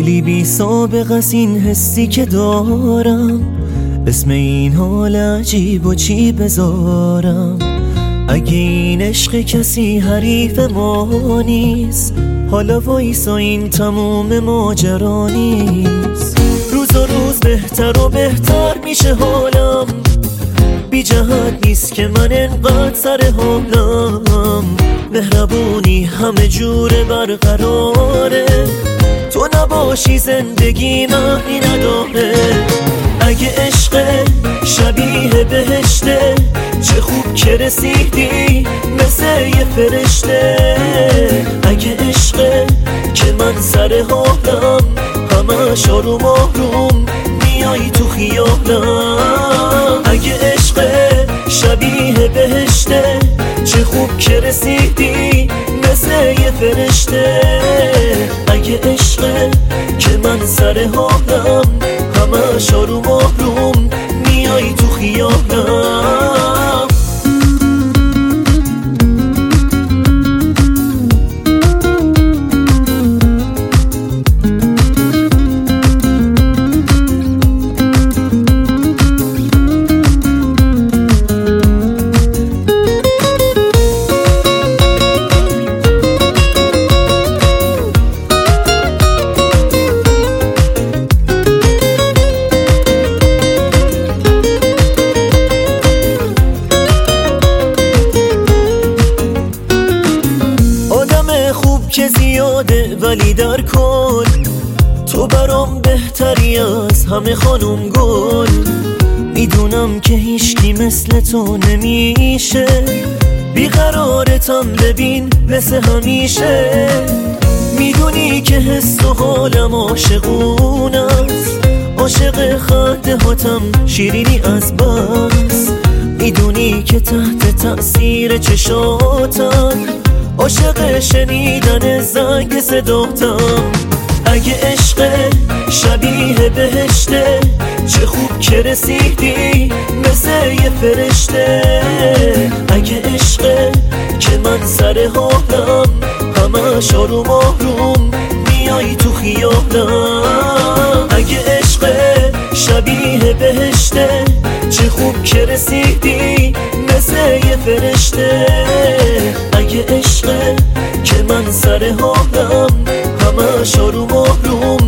خیلی بی سابقه است این حسی که دارم، اسم این حال عجیب و چی بذارم. اگه این عشق کسی حریف ما نیست، حالا وایسا این تموم ماجرا نیست. روز و روز بهتر و بهتر میشه حالم، بی جهت نیست که من انقدر سر حالم. مهربونی همه جوره برقراره، تو نباشی زندگی معنی نداره. اگه عشق شبیه بهشته، چه خوب که رسیدی مثل یه فرشته. اگه عشق که من سر حالم، همش آروم آروم میای تو خیالم. اگه عشق شبیه بهشته، چه خوب که رسیدی مثل یه فرشته. اگه عشق که من سر حالم، همش آروم آروم میای تو خیالم. خوب که زیاده ولی در کل، تو برام بهتری از همه خانوم گل. میدونم که هیچکی مثل تو نمیشه، بیقرارتم ببین مثل همیشه. میدونی که حس و حالم عاشقون است، عاشق خنده هاتم شیرینی از بس. میدونی که تحت تأثیر چشاتم، عاشق شنیدن زنگ صداتم. اگه عشق شبیه بهشته، چه خوب که رسیدی مثل یه فرشته. اگه عشق که من سر حالم، همش آروم آروم میای تو خیالم. اگه عشق شبیه بهشته، چه خوب که رسیدی مثل یه فرشته. اگه عشق که من سر حالم، همش آروم آروم